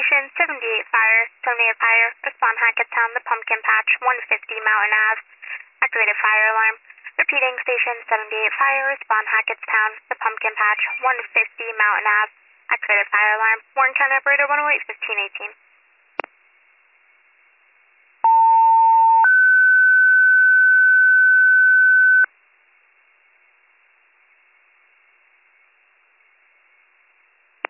Station 78 Fire, 78 Fire, respond Hackettstown, the Pumpkin Patch, 150 Mountain Ave. Activated fire alarm. Repeating, Station 78 Fire, respond Hackettstown, the Pumpkin Patch, 150 Mountain Ave. Activated fire alarm. Warren County Operator 108, 1518.